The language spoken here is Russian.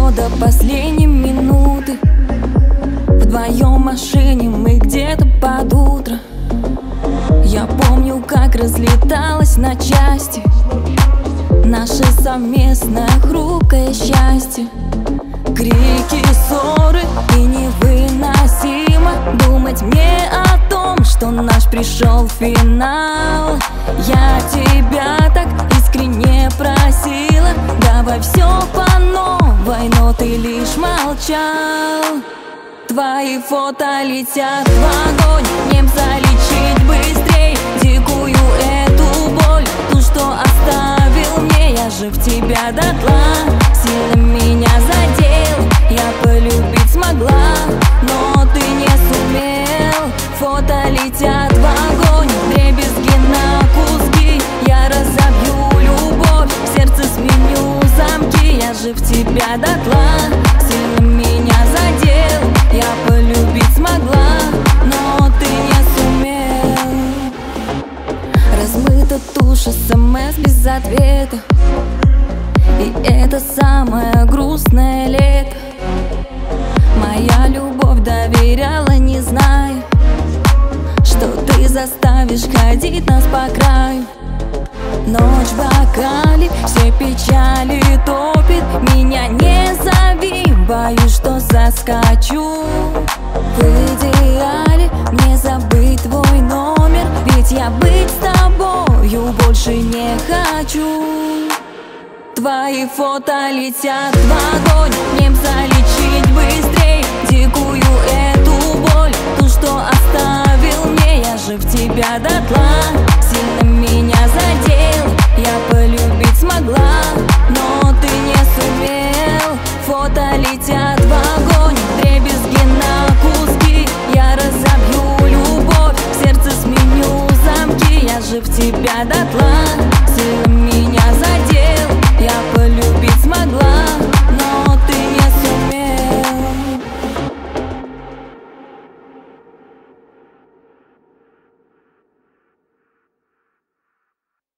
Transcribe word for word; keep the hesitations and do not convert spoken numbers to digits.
все до последней минуты. Вдвоем в машине мы где-то под утро. Я помню, как разлеталось на части наше совместное хрупкое счастье. Крики, ссоры и невыносимо думать мне о том, что наш пришел финал. Я тебя так искренне просила, давай все по новой, но ты лишь молчал. Твои фото летят в огонь, небо залечить быстрей дикую эту боль, ту, что оставил мне. Я же в тебя дотла, сильно меня задел, я полюбить смогла, но ты не сумел. Фото летят в огонь, вдребезги на куски. Я разобью любовь, в сердце сменю замки. Я же в тебя дотла, сильно меня задел, я полюбить смогла, но ты не сумел. Размыта тушь, смс без ответа, и это самое грустное лето. Моя любовь доверяла, не зная, что ты заставишь ходить нас по краю. Ночь в бокале, все печали топит. Меня не зови, боюсь, что заскочу. В идеале мне забыть твой номер, ведь я быть с тобою больше не хочу. Твои фото летят в огонь, небо залечить быстрей дикую